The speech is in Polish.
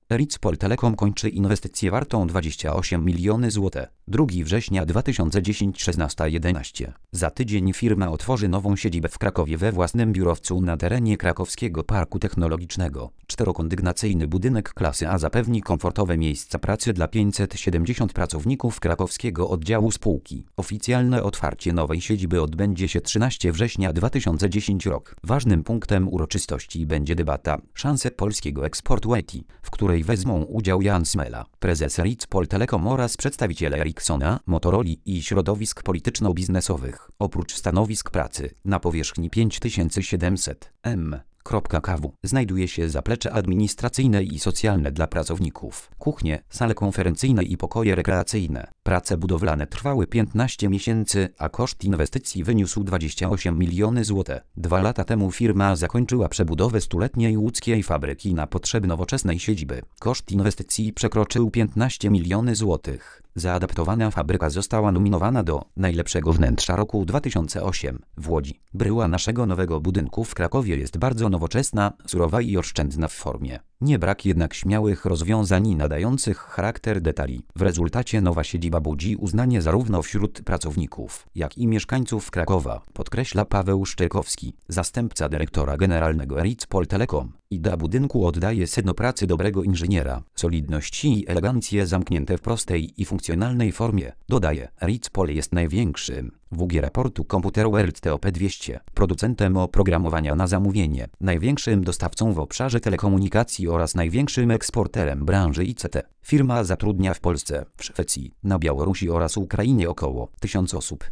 Eritzpol Telekom kończy inwestycję wartą 28 miliony zł. 2 września 2010-16-11. Za tydzień firma otworzy nową siedzibę w Krakowie we własnym biurowcu na terenie Krakowskiego Parku Technologicznego. 4-kondygnacyjny budynek klasy A zapewni komfortowe miejsca pracy dla 570 pracowników krakowskiego oddziału spółki. Oficjalne otwarcie nowej siedziby odbędzie się 13 września 2010 rok. Ważnym punktem uroczystości będzie debata Szanse polskiego eksportu IT, w której wezmą udział Jan Smela, prezes Eritzpol Telekom oraz przedstawiciele Ericssona, Motorola i środowisk polityczno-biznesowych. Oprócz stanowisk pracy na powierzchni 5700 m² znajduje się zaplecze administracyjne i socjalne dla pracowników, kuchnie, sale konferencyjne i pokoje rekreacyjne. Prace budowlane trwały 15 miesięcy, a koszt inwestycji wyniósł 28 miliony zł. 2 lata temu firma zakończyła przebudowę 100-letniej łódzkiej fabryki na potrzeby nowoczesnej siedziby. Koszt inwestycji przekroczył 15 miliony złotych. Zaadaptowana fabryka została nominowana do najlepszego wnętrza roku 2008 w Łodzi. Bryła naszego nowego budynku w Krakowie jest bardzo nowoczesna, surowa i oszczędna w formie. Nie brak jednak śmiałych rozwiązań nadających charakter detali. W rezultacie nowa siedziba budzi uznanie zarówno wśród pracowników, jak i mieszkańców Krakowa, podkreśla Paweł Szczekowski, zastępca dyrektora generalnego Eritzpol Telekom. Idea budynku oddaje sedno pracy dobrego inżyniera, solidność i elegancję zamknięte w prostej i funkcjonalnej formie. Dodaje, Eritzpol jest największym WG raportu komputeru RTOP200, producentem oprogramowania na zamówienie, największym dostawcą w obszarze telekomunikacji oraz największym eksporterem branży ICT. Firma zatrudnia w Polsce, w Szwecji, na Białorusi oraz Ukrainie około 1000 osób.